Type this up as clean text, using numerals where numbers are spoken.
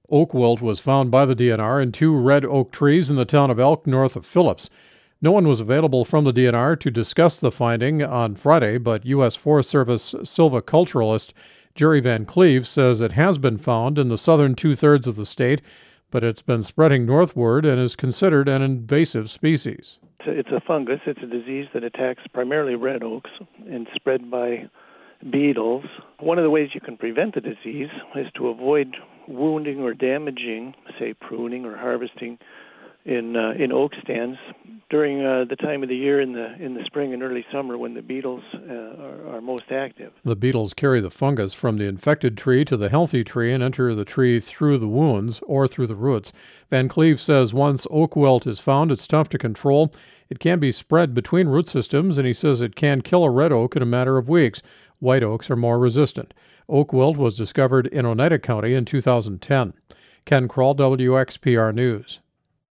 Oak wilt was found by the DNR in 2 red oak trees in the town of Elk, north of Phillips. No one was available from the DNR to discuss the finding on Friday, but U.S. Forest Service silviculturalist Jerry Van Cleve says it has been found in the southern 2/3 of the state, but it's been spreading northward and is considered an invasive species. It's a fungus. It's a disease that attacks primarily red oaks and spread by beetles. One of the ways you can prevent the disease is to avoid wounding or damaging, say pruning or harvesting in oak stands during the time of the year in the spring and early summer when the beetles are most active. The beetles carry the fungus from the infected tree to the healthy tree and enter the tree through the wounds or through the roots. Van Cleve says once oak wilt is found, it's tough to control. It can be spread between root systems, and he says it can kill a red oak in a matter of weeks. White oaks are more resistant. Oak wilt was discovered in Oneida County in 2010. Ken Kroll, WXPR News.